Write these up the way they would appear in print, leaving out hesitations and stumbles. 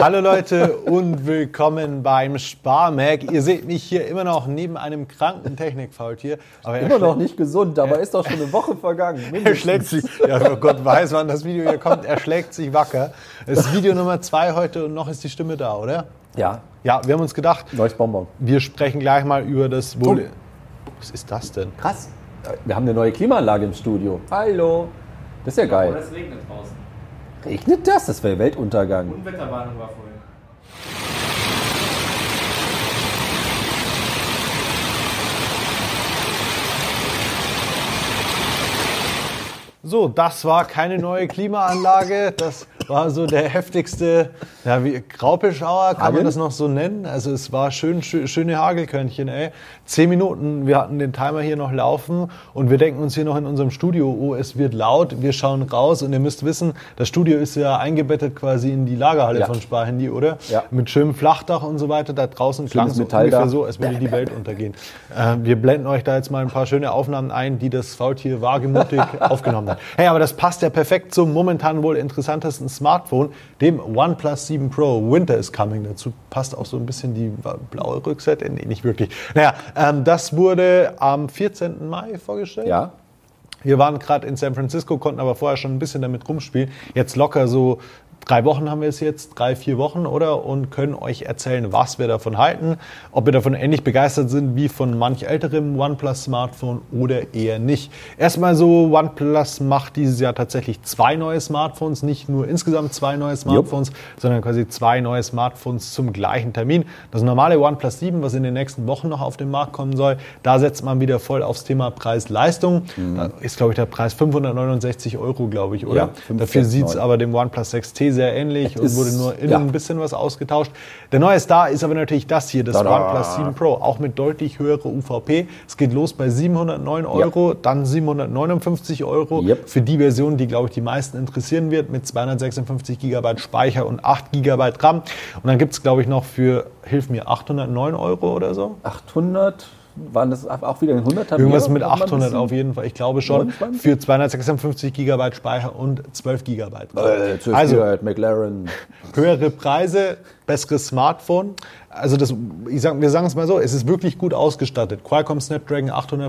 Hallo Leute und willkommen beim Sparmac. Ihr seht mich hier immer noch neben einem kranken Technikfaultier. Aber immer noch nicht gesund, aber ist doch schon eine Woche vergangen. Er schlägt sich, ja Gott weiß, wann das Video hier kommt, er schlägt sich wacker. Das ist Video Nummer 2 heute und noch ist die Stimme da, oder? Ja. Ja, wir haben uns gedacht, neues Bonbon. Wir sprechen gleich mal über das wohl... Was ist das denn? Krass. Wir haben eine neue Klimaanlage im Studio. Hallo. Das ist ja geil. Oder es regnet draußen. Regnet das? Das wäre Weltuntergang. Unwetterwarnung war vorhin. So, das war keine neue Klimaanlage. Das war so der heftigste, ja, wie Graupelschauer, kann man das noch so nennen? Also es war schöne Hagelkörnchen, ey. 10 Minuten, wir hatten den Timer hier noch laufen und wir denken uns hier noch in unserem Studio, oh, es wird laut, wir schauen raus und ihr müsst wissen, das Studio ist ja eingebettet quasi in die Lagerhalle von Sparhandy, oder? Ja. Mit schönem Flachdach und so weiter, da draußen klang es ungefähr so, als würde die Welt untergehen. Wir blenden euch da jetzt mal ein paar schöne Aufnahmen ein, die das Faultier wagemutig aufgenommen hat. Hey, aber das passt ja perfekt zum momentan wohl interessantesten Smartphone, dem OnePlus 7 Pro. Winter is coming. Dazu passt auch so ein bisschen die blaue Rückseite. Nee, nicht wirklich. Naja, das wurde am 14. Mai vorgestellt. Ja. Wir waren gerade in San Francisco, konnten aber vorher schon ein bisschen damit rumspielen. Jetzt locker so 3 Wochen haben wir es jetzt, 3-4 Wochen, oder? Und können euch erzählen, was wir davon halten. Ob wir davon ähnlich begeistert sind wie von manch älterem OnePlus-Smartphone oder eher nicht. Erstmal so, OnePlus macht dieses Jahr tatsächlich 2 neue Smartphones. Nicht nur insgesamt 2 neue Smartphones, sondern quasi 2 neue Smartphones zum gleichen Termin. Das normale OnePlus 7, was in den nächsten Wochen noch auf den Markt kommen soll, da setzt man wieder voll aufs Thema Preis-Leistung. Da ist, glaube ich, der Preis 569 €, glaube ich, oder? Ja, dafür sieht es aber dem OnePlus 6T sehr ähnlich und wurde nur innen ein bisschen was ausgetauscht. Der neue Star ist aber natürlich das hier, das OnePlus 7 Pro, auch mit deutlich höherer UVP. Es geht los bei 709 €, dann 759 €, für die Version, die, glaube ich, die meisten interessieren wird, mit 256 GB Speicher und 8 GB RAM. Und dann gibt es, glaube ich, noch für, hilf mir, 809 € oder so? 800? Waren das auch wieder ein 100er? Irgendwas mit 800 auf jeden Fall, ich glaube schon. 29? Für 256 GB Speicher und 12 GB RAM. Also McLaren. Höhere Preise, besseres Smartphone. Also wir sagen es mal so, es ist wirklich gut ausgestattet. Qualcomm Snapdragon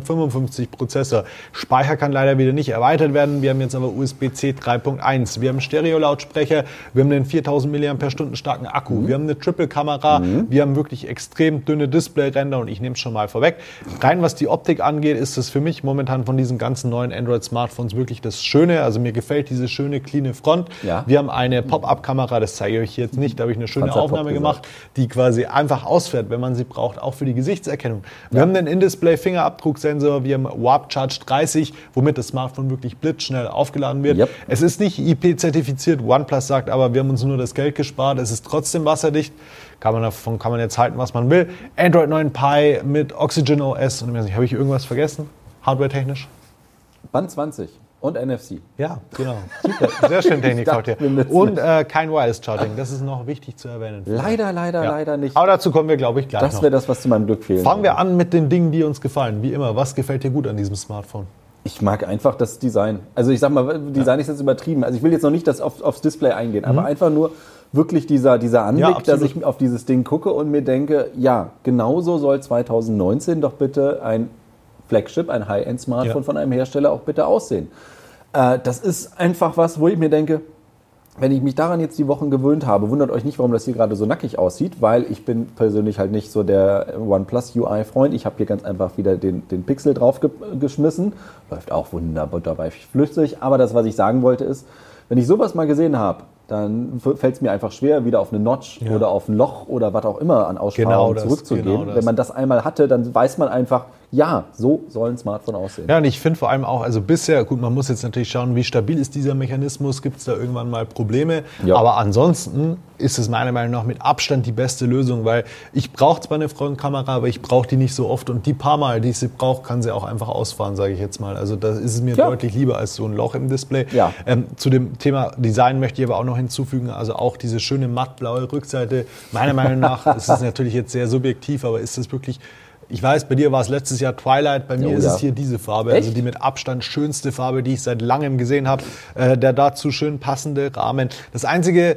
855 Prozessor. Speicher kann leider wieder nicht erweitert werden. Wir haben jetzt aber USB-C 3.1. Wir haben Stereo-Lautsprecher. Wir haben einen 4000 mAh starken Akku. Wir haben eine Triple-Kamera. Wir haben wirklich extrem dünne Display-Ränder und ich nehme es schon mal vorweg. Rein was die Optik angeht, ist es für mich momentan von diesen ganzen neuen Android-Smartphones wirklich das Schöne. Also mir gefällt diese schöne, cleane Front. Ja. Wir haben eine Pop-Up-Kamera, das zeige ich euch jetzt nicht. Da habe ich eine schöne Aufnahme gemacht, die quasi einfach ausfährt, wenn man sie braucht, auch für die Gesichtserkennung. Wir haben einen In-Display-Fingerabdrucksensor, wir haben Warp Charge 30, womit das Smartphone wirklich blitzschnell aufgeladen wird. Es ist nicht IP-zertifiziert, OnePlus sagt aber, wir haben uns nur das Geld gespart, es ist trotzdem wasserdicht. Davon kann man jetzt halten, was man will. Android 9 Pie mit Oxygen OS und ich weiß nicht, habe ich irgendwas vergessen? Hardware-technisch? Band 20. Und NFC. Ja, genau. Super. Sehr schön Technik heute. Und kein Wireless Charging. Das ist noch wichtig zu erwähnen. Leider nicht. Aber dazu kommen wir, glaube ich, gleich noch. Das wäre das, was zu meinem Glück fehlt. Fangen wir an mit den Dingen, die uns gefallen. Wie immer, was gefällt dir gut an diesem Smartphone? Ich mag einfach das Design. Also ich sag mal, Design ist jetzt übertrieben. Also ich will jetzt noch nicht aufs Display eingehen, aber einfach nur wirklich dieser Anblick, dass ich auf dieses Ding gucke und mir denke, ja, genauso soll 2019 doch bitte ein Flagship, ein High-End-Smartphone von einem Hersteller auch bitte aussehen. Das ist einfach was, wo ich mir denke, wenn ich mich daran jetzt die Wochen gewöhnt habe, wundert euch nicht, warum das hier gerade so nackig aussieht, weil ich bin persönlich halt nicht so der OnePlus UI-Freund. Ich habe hier ganz einfach wieder den Pixel drauf geschmissen. Läuft auch wunderbar dabei flüssig. Aber das, was ich sagen wollte, ist, wenn ich sowas mal gesehen habe, dann fällt es mir einfach schwer, wieder auf eine Notch oder auf ein Loch oder was auch immer an Aussparung zurückzugehen. Wenn man das einmal hatte, dann weiß man einfach, ja, so soll ein Smartphone aussehen. Ja, und ich finde vor allem auch, also bisher, gut, man muss jetzt natürlich schauen, wie stabil ist dieser Mechanismus, gibt es da irgendwann mal Probleme, aber ansonsten ist es meiner Meinung nach mit Abstand die beste Lösung, weil ich brauche zwar eine Frontkamera, aber ich brauche die nicht so oft und die paar Mal, die ich sie brauche, kann sie auch einfach ausfahren, sage ich jetzt mal. Also da ist es mir deutlich lieber als so ein Loch im Display. Ja. Zu dem Thema Design möchte ich aber auch noch hinzufügen, also auch diese schöne mattblaue Rückseite, meiner Meinung nach, es ist natürlich jetzt sehr subjektiv, aber ist es wirklich... Ich weiß, bei dir war es letztes Jahr Twilight, bei mir ist es hier diese Farbe, also die mit Abstand schönste Farbe, die ich seit langem gesehen habe. Der dazu schön passende Rahmen. Das Einzige,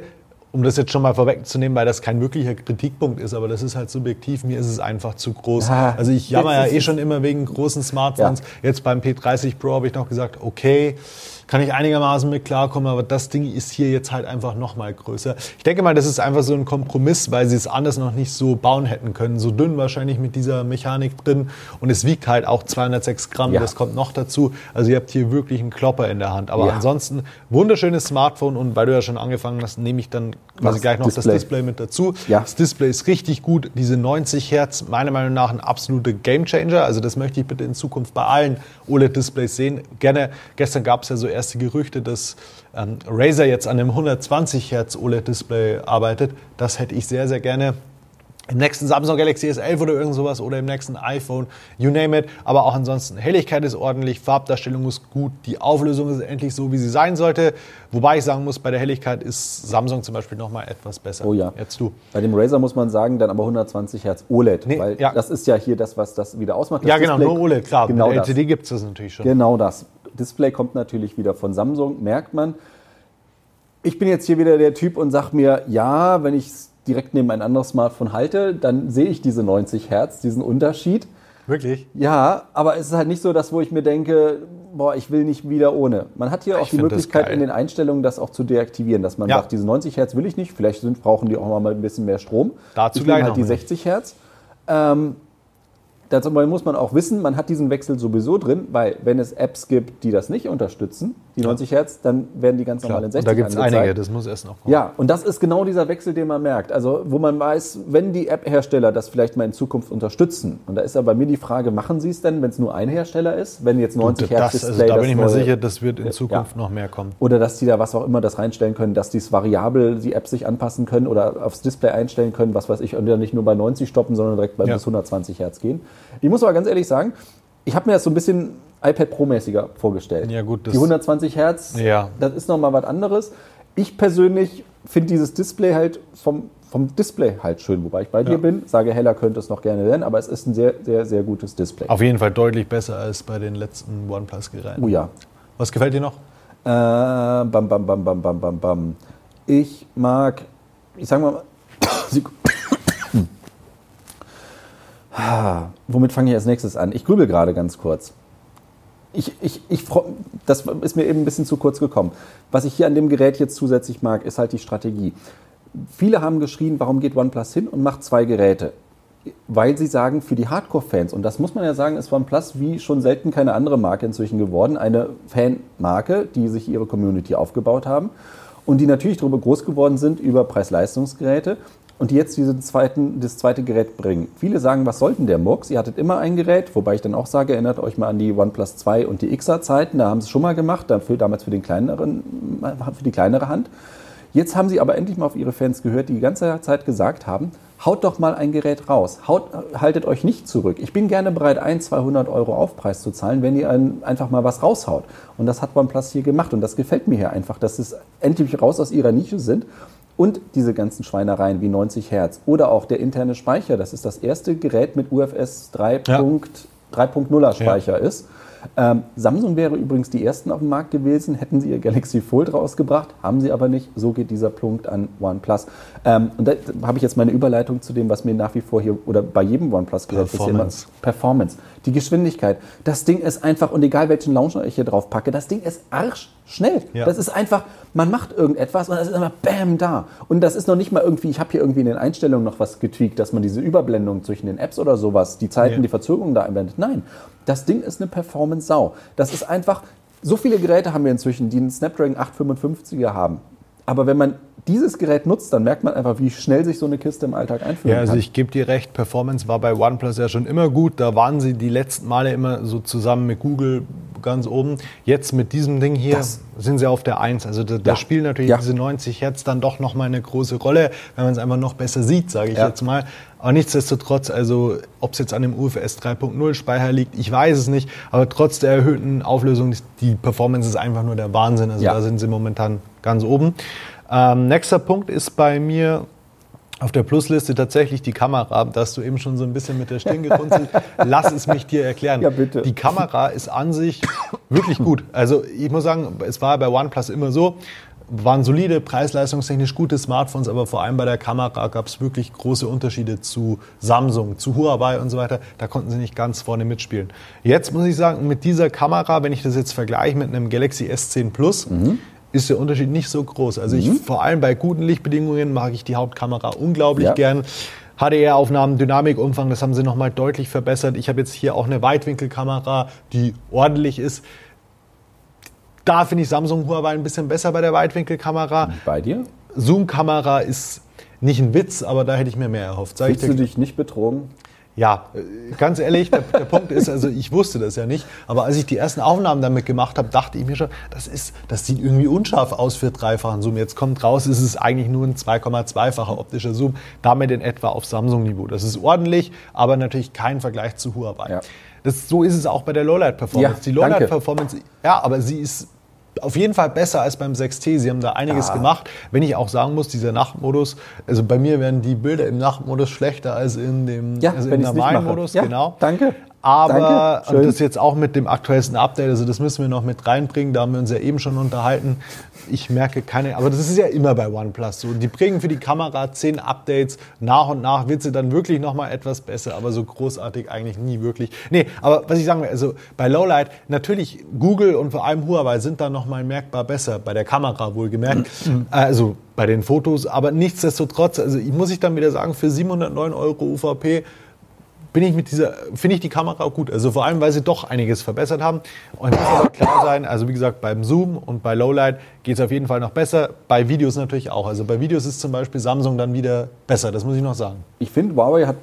um das jetzt schon mal vorwegzunehmen, weil das kein wirklicher Kritikpunkt ist, aber das ist halt subjektiv, mir ist es einfach zu groß. Ja, also ich jammer ja schon immer wegen großen Smartphones. Ja. Jetzt beim P30 Pro habe ich noch gesagt, okay, kann ich einigermaßen mit klarkommen, aber das Ding ist hier jetzt halt einfach noch mal größer. Ich denke mal, das ist einfach so ein Kompromiss, weil sie es anders noch nicht so bauen hätten können. So dünn wahrscheinlich mit dieser Mechanik drin und es wiegt halt auch 206 Gramm, das kommt noch dazu. Also ihr habt hier wirklich einen Klopper in der Hand. Aber ansonsten wunderschönes Smartphone und weil du ja schon angefangen hast, nehme ich dann quasi gleich noch das Display mit dazu. Ja. Das Display ist richtig gut, diese 90 Hertz, meiner Meinung nach ein absoluter Gamechanger. Also das möchte ich bitte in Zukunft bei allen OLED-Displays sehen. Gerne, gestern gab es ja so erste Gerüchte, dass Razer jetzt an einem 120 Hertz OLED-Display arbeitet. Das hätte ich sehr, sehr gerne. Im nächsten Samsung Galaxy S11 oder irgend sowas oder im nächsten iPhone, you name it. Aber auch ansonsten, Helligkeit ist ordentlich, Farbdarstellung ist gut, die Auflösung ist endlich so, wie sie sein sollte. Wobei ich sagen muss, bei der Helligkeit ist Samsung zum Beispiel nochmal etwas besser. Oh ja. Jetzt du. Bei dem Razer muss man sagen, dann aber 120 Hertz OLED. Nee, weil das ist ja hier das, was das wieder ausmacht. Das ja, genau, Display, nur OLED, klar. Genau mit LCD gibt es das natürlich schon. Genau das. Display kommt natürlich wieder von Samsung, merkt man. Ich bin jetzt hier wieder der Typ und sage mir, ja, wenn ich es direkt neben ein anderes Smartphone halte, dann sehe ich diese 90 Hertz, diesen Unterschied. Wirklich? Ja, aber es ist halt nicht so das, wo ich mir denke, boah, ich will nicht wieder ohne. Man hat hier auch die Möglichkeit in den Einstellungen, das auch zu deaktivieren, dass man sagt, diese 90 Hertz will ich nicht, vielleicht brauchen die auch mal ein bisschen mehr Strom. Dazu gleich halt die 60 Hertz. Dazu muss man auch wissen, man hat diesen Wechsel sowieso drin, weil wenn es Apps gibt, die das nicht unterstützen, die 90 Hertz, dann werden die ganz normal in 60 Hertz. Da gibt es einige, das muss erst noch kommen. Ja, und das ist genau dieser Wechsel, den man merkt. Also wo man weiß, wenn die App-Hersteller das vielleicht mal in Zukunft unterstützen, und da ist ja bei mir die Frage, machen sie es denn, wenn es nur ein Hersteller ist? Wenn jetzt 90 Hertz Display... Also da bin ich mir sicher, das wird in Zukunft noch mehr kommen. Oder dass die da was auch immer das reinstellen können, dass die es variabel, die Apps sich anpassen können oder aufs Display einstellen können, was weiß ich, und dann nicht nur bei 90 stoppen, sondern direkt bei bis 120 Hertz gehen. Ich muss aber ganz ehrlich sagen, ich habe mir das so ein bisschen iPad Pro-mäßiger vorgestellt. Ja, gut, die 120 Hertz, das ist nochmal was anderes. Ich persönlich finde dieses Display halt vom Display halt schön, wobei ich bei dir bin, sage, heller könnte es noch gerne werden, aber es ist ein sehr, sehr, sehr gutes Display. Auf jeden Fall deutlich besser als bei den letzten OnePlus-Geräten. Oh ja. Was gefällt dir noch? Ich mag, ich sag mal, womit fange ich als nächstes an? Ich grübel gerade ganz kurz. Das ist mir eben ein bisschen zu kurz gekommen. Was ich hier an dem Gerät jetzt zusätzlich mag, ist halt die Strategie. Viele haben geschrien, warum geht OnePlus hin und macht 2 Geräte? Weil sie sagen, für die Hardcore-Fans, und das muss man ja sagen, ist OnePlus wie schon selten keine andere Marke inzwischen geworden, eine Fanmarke, die sich ihre Community aufgebaut haben und die natürlich darüber groß geworden sind über Preis-Leistungsgeräte. Und die jetzt das zweite Gerät bringen. Viele sagen, was soll denn der Murks? Ihr hattet immer ein Gerät, wobei ich dann auch sage, erinnert euch mal an die OnePlus 2 und die XR-Zeiten, da haben sie es schon mal gemacht, damals für die kleinere Hand. Jetzt haben sie aber endlich mal auf ihre Fans gehört, die ganze Zeit gesagt haben, haut doch mal ein Gerät raus, haltet euch nicht zurück. Ich bin gerne bereit, 100-200 € Aufpreis zu zahlen, wenn ihr einfach mal was raushaut. Und das hat OnePlus hier gemacht und das gefällt mir hier einfach, dass es endlich raus aus ihrer Nische sind. Und diese ganzen Schweinereien wie 90 Hertz oder auch der interne Speicher, das ist das erste Gerät mit UFS 3.0er Speicher ist. Samsung wäre übrigens die ersten auf dem Markt gewesen, hätten sie ihr Galaxy Fold rausgebracht, haben sie aber nicht. So geht dieser Punkt an OnePlus. Und da habe ich jetzt meine Überleitung zu dem, was mir nach wie vor hier oder bei jedem OnePlus-Gerät Performance. Die Geschwindigkeit. Das Ding ist einfach, und egal welchen Launcher ich hier drauf packe, das Ding ist arschschnell. Ja. Das ist einfach, man macht irgendetwas und das ist immer BAM da. Und das ist noch nicht mal irgendwie, ich habe hier irgendwie in den Einstellungen noch was getweakt, dass man diese Überblendung zwischen den Apps oder sowas, die Zeiten, die Verzögerungen da einblendet. Nein, das Ding ist eine Performance-Sau. Das ist einfach, so viele Geräte haben wir inzwischen, die einen Snapdragon 855er haben. Aber wenn man dieses Gerät nutzt, dann merkt man einfach, wie schnell sich so eine Kiste im Alltag einführen kann. Ja, also ich gebe dir recht, Performance war bei OnePlus ja schon immer gut. Da waren sie die letzten Male immer so zusammen mit Google ganz oben. Jetzt mit diesem Ding hier sind sie auf der 1. Also da spielen natürlich diese 90 Hertz dann doch nochmal eine große Rolle, wenn man es einfach noch besser sieht, sage ich jetzt mal. Aber nichtsdestotrotz, also ob es jetzt an dem UFS 3.0 Speicher liegt, ich weiß es nicht. Aber trotz der erhöhten Auflösung, die Performance ist einfach nur der Wahnsinn. Also da sind sie momentan ganz oben. Nächster Punkt ist bei mir auf der Plusliste tatsächlich die Kamera. Da hast du eben schon so ein bisschen mit der Stirn gerunzelt. Lass es mich dir erklären. Ja, bitte. Die Kamera ist an sich wirklich gut. Also ich muss sagen, es war bei OnePlus immer so, waren solide, preis-leistungstechnisch gute Smartphones, aber vor allem bei der Kamera gab es wirklich große Unterschiede zu Samsung, zu Huawei und so weiter. Da konnten sie nicht ganz vorne mitspielen. Jetzt muss ich sagen, mit dieser Kamera, wenn ich das jetzt vergleiche mit einem Galaxy S10 Plus, ist der Unterschied nicht so groß. Also vor allem bei guten Lichtbedingungen mag ich die Hauptkamera unglaublich gern. HDR-Aufnahmen, Dynamikumfang, das haben sie nochmal deutlich verbessert. Ich habe jetzt hier auch eine Weitwinkelkamera, die ordentlich ist. Da finde ich Samsung Huawei ein bisschen besser bei der Weitwinkelkamera. Bei dir? Zoom-Kamera ist nicht ein Witz, aber da hätte ich mir mehr erhofft. Fühlst du dich nicht betrogen? Ja, ganz ehrlich, der Punkt ist, also ich wusste das ja nicht, aber als ich die ersten Aufnahmen damit gemacht habe, dachte ich mir schon, das sieht irgendwie unscharf aus für dreifachen Zoom. Jetzt kommt raus, ist es eigentlich nur ein 2,2-facher optischer Zoom, damit in etwa auf Samsung-Niveau. Das ist ordentlich, aber natürlich kein Vergleich zu Huawei. Ja. So ist es auch bei der Lowlight-Performance. Ja, die Lowlight-Performance, ja, aber sie ist auf jeden Fall besser als beim 6T. Sie haben da einiges gemacht. Wenn ich auch sagen muss, dieser Nachtmodus, also bei mir werden die Bilder im Nachtmodus schlechter als in dem im normalen Modus. Ja, genau. Danke. Aber und das jetzt auch mit dem aktuellsten Update, also das müssen wir noch mit reinbringen, da haben wir uns ja eben schon unterhalten. Ich merke keine, aber das ist ja immer bei OnePlus so. Die bringen für die Kamera 10 Updates, nach und nach wird sie dann wirklich nochmal etwas besser, aber so großartig eigentlich nie wirklich. Nee, aber was ich sagen will, also bei Lowlight, natürlich Google und vor allem Huawei sind da nochmal merkbar besser, bei der Kamera wohlgemerkt, also bei den Fotos, aber nichtsdestotrotz, also muss ich dann wieder sagen, für 709 € UVP finde ich die Kamera auch gut. Also vor allem, weil sie doch einiges verbessert haben. Und muss aber klar sein, also wie gesagt, beim Zoom und bei Lowlight geht es auf jeden Fall noch besser. Bei Videos natürlich auch. Also bei Videos ist zum Beispiel Samsung dann wieder besser. Das muss ich noch sagen. Ich finde,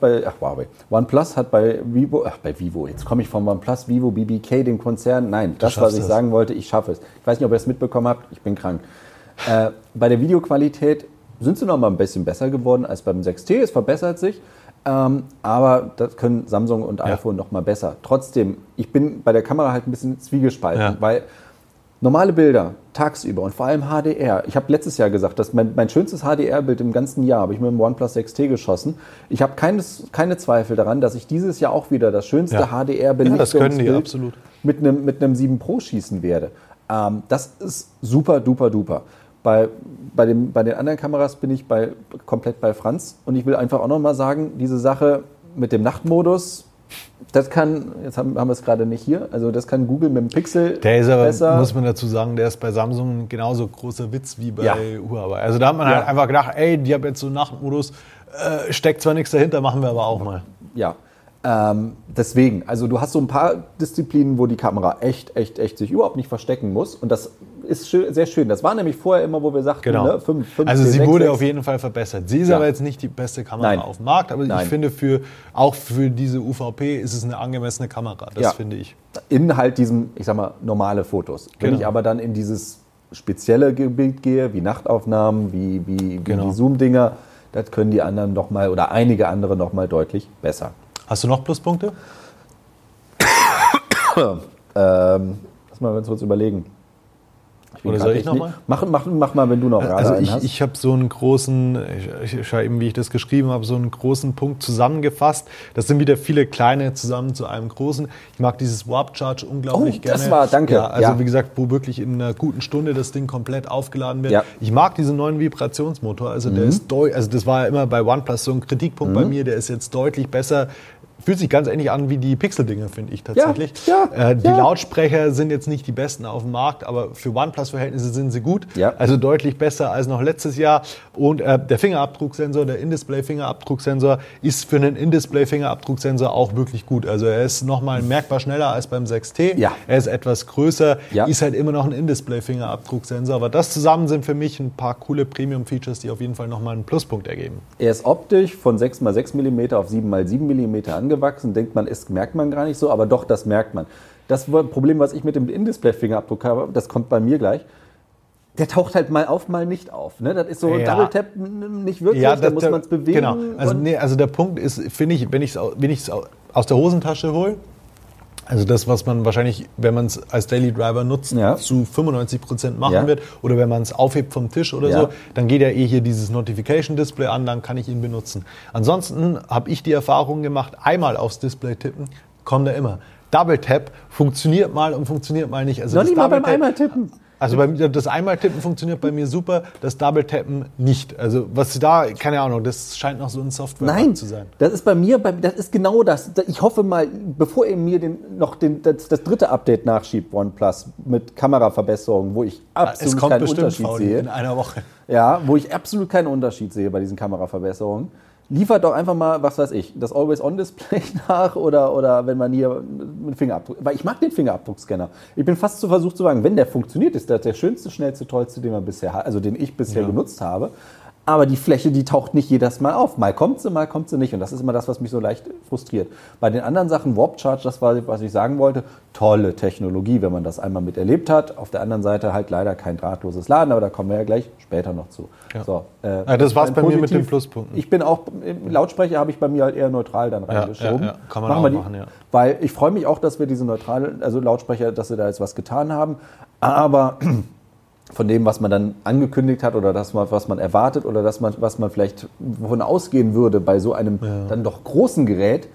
OnePlus hat bei Vivo, jetzt komme ich von OnePlus, Vivo, BBK, dem Konzern. Nein, das, was ich sagen wollte, ich schaffe es. Ich weiß nicht, ob ihr es mitbekommen habt, ich bin krank. Bei der Videoqualität sind sie noch mal ein bisschen besser geworden als beim 6T. Es verbessert sich. Aber das können Samsung und iPhone noch mal besser. Trotzdem, ich bin bei der Kamera halt ein bisschen zwiegespalten, weil normale Bilder tagsüber und vor allem HDR. Ich habe letztes Jahr gesagt, dass mein schönstes HDR-Bild im ganzen Jahr habe ich mit dem OnePlus 6T geschossen. Ich habe keine Zweifel daran, dass ich dieses Jahr auch wieder das schönste HDR-Belichtungsbild mit einem 7 Pro schießen werde. Das ist super, duper, duper. Bei den anderen Kameras bin ich komplett bei Franz. Und ich will einfach auch noch mal sagen, diese Sache mit dem Nachtmodus, das kann, jetzt haben wir es gerade nicht hier, also das kann Google mit dem Pixel der ist aber, besser. Muss man dazu sagen, der ist bei Samsung genauso großer Witz wie bei Huawei. Also da hat man halt einfach gedacht, ey, die haben jetzt so einen Nachtmodus, steckt zwar nichts dahinter, machen wir aber auch mal. Ja. Deswegen, also du hast so ein paar Disziplinen, wo die Kamera echt sich überhaupt nicht verstecken muss. Und das ist sehr schön. Das war nämlich vorher immer, wo wir sagten, ne, 5, also sie 6, wurde 6. Auf jeden Fall verbessert. Sie ist aber jetzt nicht die beste Kamera auf dem Markt, aber ich finde, auch für diese UVP ist es eine angemessene Kamera. Das finde ich. In halt diesem, ich sag mal, normale Fotos. Wenn ich aber dann in dieses spezielle Gebiet gehe, wie Nachtaufnahmen, wie die Zoom-Dinger, das können die anderen noch mal oder einige andere noch mal deutlich besser. Hast du noch Pluspunkte? Lass mal ganz kurz überlegen. Oder soll ich nochmal? Mach mal, wenn du noch also ich habe so einen großen, ich schaue eben, wie ich das geschrieben habe, so einen großen Punkt zusammengefasst. Das sind wieder viele kleine zusammen zu einem großen. Ich mag dieses Warp Charge unglaublich gerne. Danke. Ja, wie gesagt, wo wirklich in einer guten Stunde das Ding komplett aufgeladen wird. Ja. Ich mag diesen neuen Vibrationsmotor. Also der ist das war ja immer bei OnePlus so ein Kritikpunkt bei mir. Der ist jetzt deutlich besser. Fühlt sich ganz ähnlich an wie die Pixel-Dinger, finde ich tatsächlich. Die Lautsprecher sind jetzt nicht die besten auf dem Markt, aber für OnePlus-Verhältnisse sind sie gut. Ja. Also deutlich besser als noch letztes Jahr. Und der Fingerabdrucksensor, der In-Display-Fingerabdrucksensor, ist für einen In-Display-Fingerabdrucksensor auch wirklich gut. Also er ist nochmal merkbar schneller als beim 6T. Ja. Er ist etwas größer, ist halt immer noch ein In-Display-Fingerabdrucksensor. Aber das zusammen sind für mich ein paar coole Premium-Features, die auf jeden Fall nochmal einen Pluspunkt ergeben. Er ist optisch von 6x6 mm auf 7x7 mm angewachsen, denkt man, merkt man gar nicht so, aber doch, das merkt man. Das Problem, was ich mit dem In-Display-Fingerabdruck habe, das kommt bei mir gleich, der taucht halt mal auf, mal nicht auf. Ne? Das ist so Double Tap nicht wirklich, da muss man es bewegen. Genau, also der Punkt ist, finde ich, wenn ich es aus der Hosentasche hole, also das, was man wahrscheinlich, wenn man es als Daily Driver nutzt, zu 95% machen wird, oder wenn man es aufhebt vom Tisch oder so, dann geht ja hier dieses Notification-Display an, dann kann ich ihn benutzen. Ansonsten habe ich die Erfahrung gemacht, einmal aufs Display tippen, kommt er immer. Double Tap funktioniert mal und funktioniert mal nicht. Also noch nicht mal beim einmal tippen. Also bei mir, das Einmal-Tippen funktioniert bei mir super, das Double-Tappen nicht. Also was da, keine Ahnung, das scheint noch so ein Software zu sein. Das ist bei mir, das ist genau das. Ich hoffe mal, bevor ihr mir das dritte Update nachschiebt, OnePlus, mit Kameraverbesserungen, wo ich absolut keinen Unterschied sehe. In einer Woche. Ja, wo ich absolut keinen Unterschied sehe bei diesen Kameraverbesserungen. Liefert doch einfach mal, was weiß ich, das Always-On-Display nach oder wenn man hier mit Fingerabdruck... Weil ich mag den Fingerabdruckscanner. Ich bin fast versucht zu sagen, wenn der funktioniert, ist das der schönste, schnellste, tollste, den ich bisher genutzt habe. Aber die Fläche, die taucht nicht jedes Mal auf. Mal kommt sie nicht. Und das ist immer das, was mich so leicht frustriert. Bei den anderen Sachen, Warp Charge, das war, was ich sagen wollte, tolle Technologie, wenn man das einmal miterlebt hat. Auf der anderen Seite halt leider kein drahtloses Laden, aber da kommen wir ja gleich später noch zu. Ja. So, das war's bei mir mit den Pluspunkten. Ich bin auch, Lautsprecher habe ich bei mir halt eher neutral dann reingeschoben. Ja. Kann man auch machen, ja. Weil ich freue mich auch, dass wir diese Lautsprecher, dass sie da jetzt was getan haben. Aber von dem, was man dann angekündigt hat oder was man erwartet oder was man vielleicht wovon ausgehen würde bei so einem dann doch großen Gerät.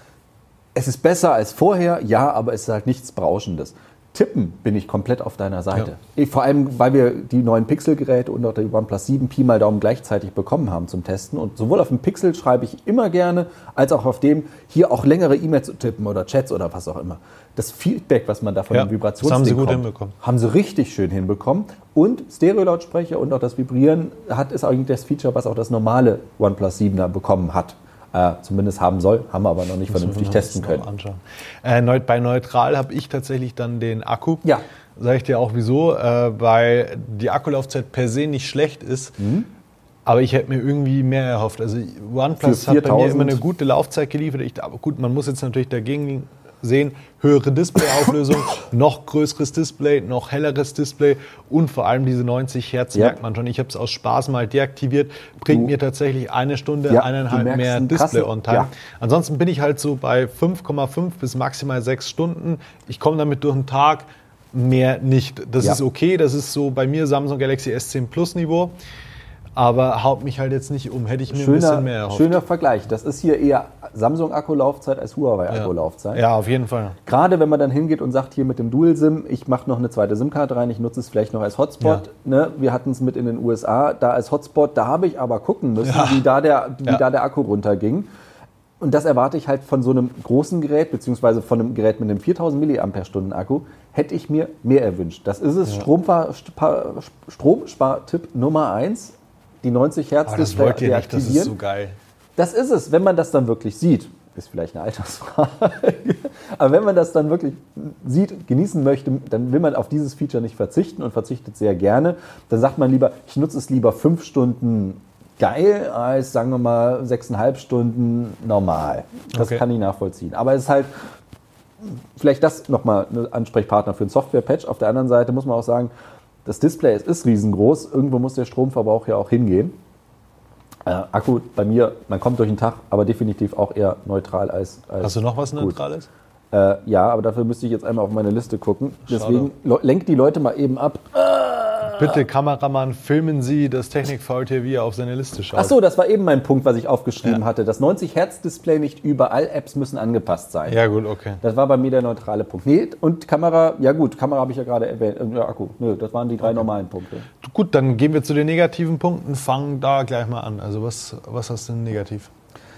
Es ist besser als vorher, ja, aber es ist halt nichts Berauschendes. Tippen bin ich komplett auf deiner Seite. Ja. Vor allem, weil wir die neuen Pixel-Geräte und auch die OnePlus 7 Pi mal Daumen gleichzeitig bekommen haben zum Testen. Und sowohl auf dem Pixel schreibe ich immer gerne, als auch auf dem hier auch längere E-Mails zu tippen oder Chats oder was auch immer. Das Feedback, was man da von dem Vibrationsding haben sie gut hinbekommen. Haben sie richtig schön hinbekommen. Und Stereo-Lautsprecher und auch das Vibrieren ist eigentlich das Feature, was auch das normale OnePlus 7er bekommen hat. Zumindest haben soll, haben wir aber noch nicht vernünftig testen können. Bei Neutral habe ich tatsächlich dann den Akku. Ja. Sage ich dir auch wieso, weil die Akkulaufzeit per se nicht schlecht ist. Aber ich hätte mir irgendwie mehr erhofft. Also OnePlus hat bei mir immer eine gute Laufzeit geliefert. Aber gut, man muss jetzt natürlich dagegen sehen, höhere Displayauflösung, noch größeres Display, noch helleres Display und vor allem diese 90 Hertz merkt man schon. Ich habe es aus Spaß mal deaktiviert, bringt mir tatsächlich eine Stunde, 1,5 mehr Display-On-Time. Ja. Ansonsten bin ich halt so bei 5,5 bis maximal 6 Stunden. Ich komme damit durch den Tag, mehr nicht. Das ist okay, das ist so bei mir Samsung Galaxy S10 Plus Niveau. Aber haut mich halt jetzt nicht um. Hätte ich mir ein bisschen mehr erhofft. Schöner Vergleich. Das ist hier eher Samsung-Akkulaufzeit als Huawei-Akkulaufzeit. Ja, auf jeden Fall. Gerade wenn man dann hingeht und sagt, hier mit dem Dual-SIM, ich mache noch eine zweite SIM-Karte rein, ich nutze es vielleicht noch als Hotspot. Ja. Ne? Wir hatten es mit in den USA, da als Hotspot, da habe ich aber gucken müssen, wie da der Akku runterging. Und das erwarte ich halt von so einem großen Gerät, beziehungsweise von einem Gerät mit einem 4000 mAh Akku, hätte ich mir mehr erwünscht. Das ist es, Stromspartipp Nummer 1. Die 90 Hertz Display deaktivieren. Das ist so geil. Das ist es, wenn man das dann wirklich sieht. Ist vielleicht eine Altersfrage. Aber wenn man das dann wirklich sieht, genießen möchte, dann will man auf dieses Feature nicht verzichten und verzichtet sehr gerne. Dann sagt man lieber, ich nutze es lieber 5 Stunden geil als, sagen wir mal, 6,5 Stunden normal. Das kann ich nachvollziehen. Aber es ist halt, vielleicht das nochmal ein Ansprechpartner für einen Software-Patch. Auf der anderen Seite muss man auch sagen, das Display ist riesengroß, irgendwo muss der Stromverbrauch ja auch hingehen. Akku bei mir, man kommt durch den Tag, aber definitiv auch eher neutral als Hast du noch was Neutrales? Ja, aber dafür müsste ich jetzt einmal auf meine Liste gucken. Deswegen lenkt die Leute mal eben ab. Bitte, Kameramann, filmen Sie das Technik-VTV, wie er auf seine Liste schaut. Achso, das war eben mein Punkt, was ich aufgeschrieben hatte. Das 90-Hertz-Display nicht überall, Apps müssen angepasst sein. Ja gut, okay. Das war bei mir der neutrale Punkt. Nee, und Kamera, ja gut, Kamera habe ich ja gerade erwähnt. Akku, das waren die 3 normalen Punkte. Gut, dann gehen wir zu den negativen Punkten. Fangen da gleich mal an. Also was hast du denn negativ?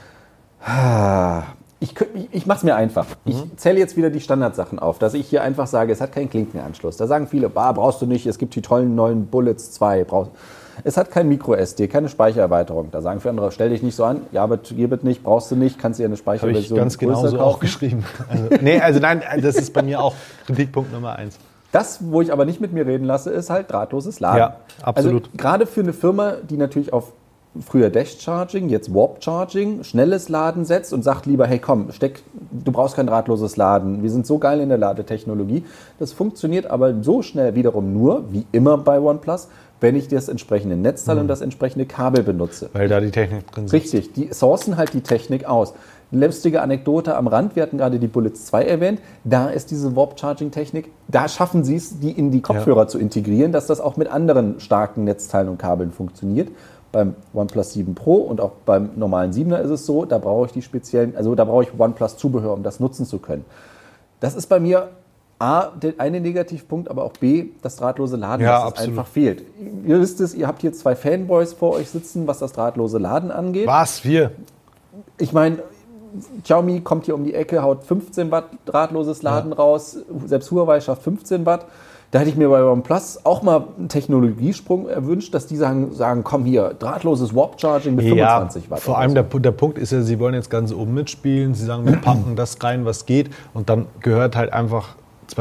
Ich mache es mir einfach. Ich zähle jetzt wieder die Standardsachen auf, dass ich hier einfach sage, es hat keinen Klinkenanschluss. Da sagen viele, brauchst du nicht, es gibt die tollen neuen Bullets 2. Es hat kein Micro-SD, keine Speichererweiterung. Da sagen viele andere, stell dich nicht so an, ja, aber gib es nicht, brauchst du nicht, kannst dir eine Speicherversion ganz genauso kaufen. Auch geschrieben. Nein, das ist bei mir auch Kritikpunkt Nummer 1. Das, wo ich aber nicht mit mir reden lasse, ist halt drahtloses Laden. Ja, absolut. Also gerade für eine Firma, die natürlich auf früher Dash-Charging, jetzt Warp-Charging, schnelles Laden setzt und sagt lieber, hey komm, du brauchst kein drahtloses Laden, wir sind so geil in der Ladetechnologie. Das funktioniert aber so schnell wiederum nur, wie immer bei OnePlus, wenn ich das entsprechende Netzteil und das entsprechende Kabel benutze. Weil da die Technik drin ist. Richtig, die sourcen halt die Technik aus. Lustige Anekdote am Rand, wir hatten gerade die Bullets 2 erwähnt, da ist diese Warp-Charging-Technik, da schaffen sie es, die in die Kopfhörer zu integrieren, dass das auch mit anderen starken Netzteilen und Kabeln funktioniert. Beim OnePlus 7 Pro und auch beim normalen 7er ist es so, da brauche ich da brauche ich OnePlus Zubehör, um das nutzen zu können. Das ist bei mir A, der eine Negativpunkt, aber auch B, das drahtlose Laden, Ja, das absolut. einfach fehlt. Ihr wisst es, ihr habt hier 2 Fanboys vor euch sitzen, was das drahtlose Laden angeht. Was? Wir? Ich meine, Xiaomi kommt hier um die Ecke, haut 15 Watt drahtloses Laden raus, selbst Huawei schafft 15 Watt. Da hätte ich mir bei OnePlus auch mal einen Technologiesprung erwünscht, dass die sagen, komm hier, drahtloses Warp-Charging mit 25 Watt. Vor allem der Punkt ist ja, sie wollen jetzt ganz oben mitspielen. Sie sagen, wir packen das rein, was geht. Und dann gehört halt einfach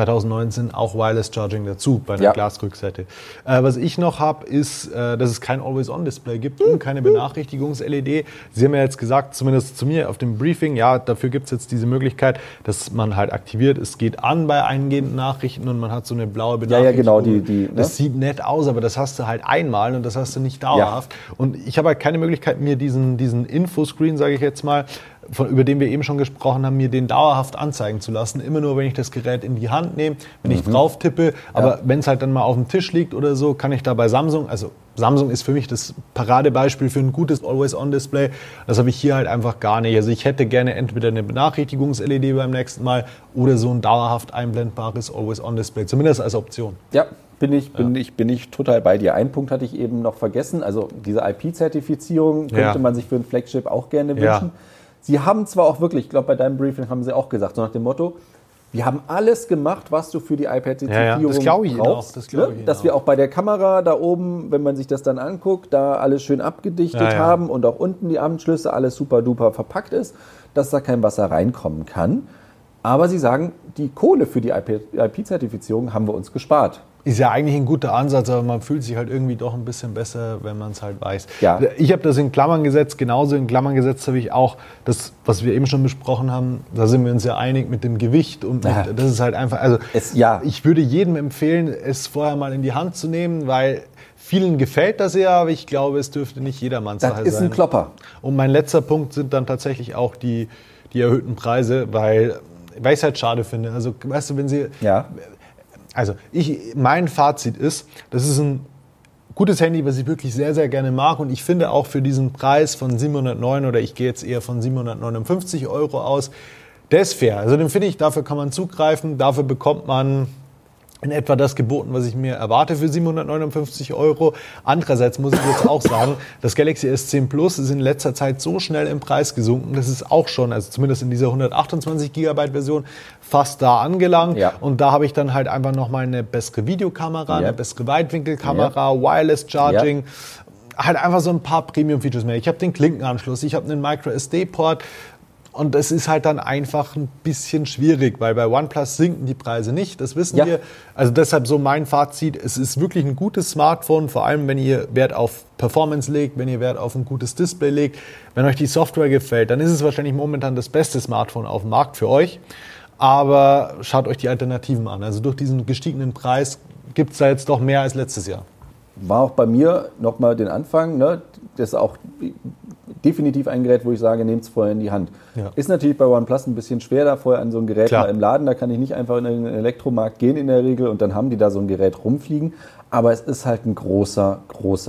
2019 auch Wireless Charging dazu bei einer Glasrückseite. Was ich noch habe, ist, dass es kein Always-On-Display gibt und keine Benachrichtigungs-LED. Sie haben ja jetzt gesagt, zumindest zu mir auf dem Briefing, ja, dafür gibt es jetzt diese Möglichkeit, dass man halt aktiviert, es geht an bei eingehenden Nachrichten und man hat so eine blaue Benachrichtigung. Ja, genau. Das sieht nett aus, aber das hast du halt einmal und das hast du nicht dauerhaft. Ja. Und ich habe halt keine Möglichkeit, mir diesen Infoscreen, sage ich jetzt mal, über den wir eben schon gesprochen haben, mir den dauerhaft anzeigen zu lassen. Immer nur, wenn ich das Gerät in die Hand nehme, wenn ich drauf tippe. Aber wenn es halt dann mal auf dem Tisch liegt oder so, kann ich da bei Samsung, also Samsung ist für mich das Paradebeispiel für ein gutes Always-On-Display. Das habe ich hier halt einfach gar nicht. Also ich hätte gerne entweder eine Benachrichtigungs-LED beim nächsten Mal oder so ein dauerhaft einblendbares Always-On-Display, zumindest als Option. Ja. Bin ich total bei dir. Einen Punkt hatte ich eben noch vergessen. Also diese IP-Zertifizierung könnte man sich für ein Flagship auch gerne wünschen. Ja. Sie haben zwar auch wirklich, ich glaube bei deinem Briefing haben sie auch gesagt, so nach dem Motto, wir haben alles gemacht, was du für die iPad-Zertifizierung brauchst. Das glaube ich dass wir auch bei der Kamera da oben, wenn man sich das dann anguckt, da alles schön abgedichtet haben und auch unten die Anschlüsse, alles super duper verpackt ist, dass da kein Wasser reinkommen kann. Aber sie sagen, die Kohle für die IP-Zertifizierung haben wir uns gespart. Ist ja eigentlich ein guter Ansatz, aber man fühlt sich halt irgendwie doch ein bisschen besser, wenn man es halt weiß. Ja. Ich habe das in Klammern gesetzt, genauso in Klammern gesetzt habe ich auch das, was wir eben schon besprochen haben, da sind wir uns ja einig mit dem Gewicht und das ist halt einfach, also ich würde jedem empfehlen, es vorher mal in die Hand zu nehmen, weil vielen gefällt das ja, aber ich glaube, es dürfte nicht jedermanns Sache sein. Das ist ein Klopper. Und mein letzter Punkt sind dann tatsächlich auch die erhöhten Preise, weil ich es halt schade finde. Also weißt du, wenn sie... Ja. Also mein Fazit ist, das ist ein gutes Handy, was ich wirklich sehr, sehr gerne mag. Und ich finde auch für diesen Preis von 709 oder ich gehe jetzt eher von 759 € aus, der ist fair. Also den finde ich, dafür kann man zugreifen, dafür bekommt man in etwa das geboten, was ich mir erwarte für 759 €. Andererseits muss ich jetzt auch sagen, das Galaxy S10 Plus ist in letzter Zeit so schnell im Preis gesunken, das ist auch schon, also zumindest in dieser 128 GB Version, fast da angelangt. Ja. Und da habe ich dann halt einfach nochmal eine bessere Videokamera, eine bessere Weitwinkelkamera, Wireless Charging, halt einfach so ein paar Premium-Features mehr. Ich habe den Klinkenanschluss, ich habe einen Micro-SD-Port. Und das ist halt dann einfach ein bisschen schwierig, weil bei OnePlus sinken die Preise nicht, das wissen wir. Also deshalb so mein Fazit, es ist wirklich ein gutes Smartphone, vor allem wenn ihr Wert auf Performance legt, wenn ihr Wert auf ein gutes Display legt. Wenn euch die Software gefällt, dann ist es wahrscheinlich momentan das beste Smartphone auf dem Markt für euch. Aber schaut euch die Alternativen an. Also durch diesen gestiegenen Preis gibt es da jetzt doch mehr als letztes Jahr. War auch bei mir nochmal den Anfang, ne? Das ist auch definitiv ein Gerät, wo ich sage, nehmt es vorher in die Hand. Ja. Ist natürlich bei OnePlus ein bisschen schwer, da vorher an so ein Gerät mal im Laden, da kann ich nicht einfach in den Elektromarkt gehen in der Regel und dann haben die da so ein Gerät rumfliegen, aber es ist halt ein großer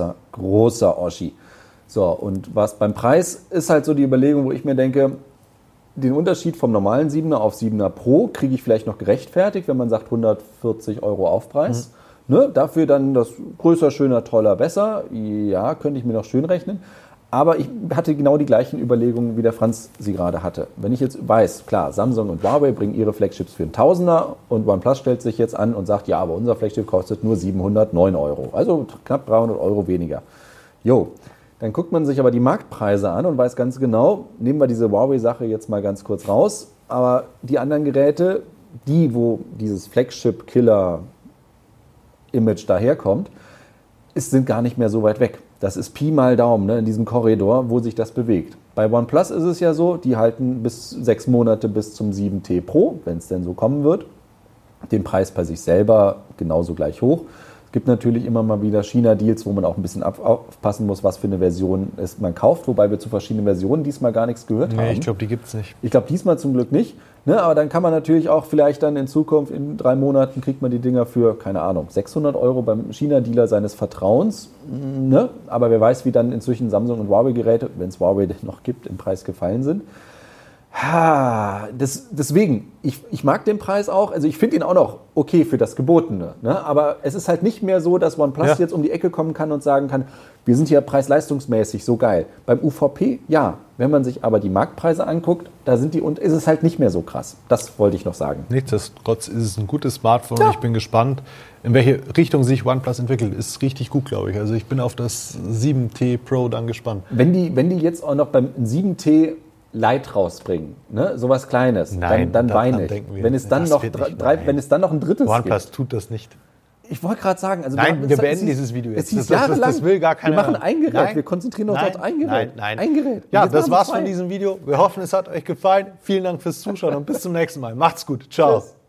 Oschi. So, und was beim Preis ist halt so die Überlegung, wo ich mir denke, den Unterschied vom normalen 7er auf 7er Pro kriege ich vielleicht noch gerechtfertigt, wenn man sagt 140 € Aufpreis. Ne, dafür dann das größer, schöner, toller, besser. Ja, könnte ich mir noch schön rechnen. Aber ich hatte genau die gleichen Überlegungen, wie der Franz sie gerade hatte. Wenn ich jetzt weiß, klar, Samsung und Huawei bringen ihre Flagships für einen Tausender und OnePlus stellt sich jetzt an und sagt, ja, aber unser Flagship kostet nur 709 €. Also knapp 300 € weniger. Jo, dann guckt man sich aber die Marktpreise an und weiß ganz genau, nehmen wir diese Huawei-Sache jetzt mal ganz kurz raus, aber die anderen Geräte, wo dieses Flagship-Killer Image daherkommt, sind gar nicht mehr so weit weg. Das ist Pi mal Daumen, ne, in diesem Korridor, wo sich das bewegt. Bei OnePlus ist es ja so, die halten bis 6 Monate bis zum 7T Pro, wenn es denn so kommen wird. Den Preis bei sich selber genauso gleich hoch. Es gibt natürlich immer mal wieder China-Deals, wo man auch ein bisschen aufpassen muss, was für eine Version man kauft, wobei wir zu verschiedenen Versionen diesmal gar nichts gehört haben. Ich glaube, die gibt es nicht. Ich glaube, diesmal zum Glück nicht. Ne, aber dann kann man natürlich auch vielleicht dann in Zukunft, in 3 Monaten kriegt man die Dinger für, keine Ahnung, 600 € beim China-Dealer seines Vertrauens. Ne? Aber wer weiß, wie dann inzwischen Samsung und Huawei-Geräte, wenn es Huawei noch gibt, im Preis gefallen sind. Deswegen, ich mag den Preis auch, also ich finde ihn auch noch okay für das Gebotene, ne? Aber es ist halt nicht mehr so, dass OnePlus jetzt um die Ecke kommen kann und sagen kann, wir sind hier preis-leistungsmäßig so geil. Beim UVP, ja. Wenn man sich aber die Marktpreise anguckt, da sind die und ist es halt nicht mehr so krass. Das wollte ich noch sagen. Nichtsdestotrotz ist es ein gutes Smartphone. Ja. Ich bin gespannt, in welche Richtung sich OnePlus entwickelt. Ist richtig gut, glaube ich. Also ich bin auf das 7T Pro dann gespannt. Wenn die jetzt auch noch beim 7T Lite rausbringen, ne? Sowas Kleines, nein, dann weine ich. Wenn es dann noch ein drittes OnePlus gibt. tut das nicht. Ich wollte gerade sagen, also nein, wir beenden dieses Video jetzt. Das will gar keiner. Wir machen ein Gerät, wir konzentrieren uns auf ein Gerät. Nein. Ein Gerät. Ja, das war's von diesem Video. Wir hoffen, es hat euch gefallen. Vielen Dank fürs Zuschauen und bis zum nächsten Mal. Macht's gut. Ciao. Tschüss.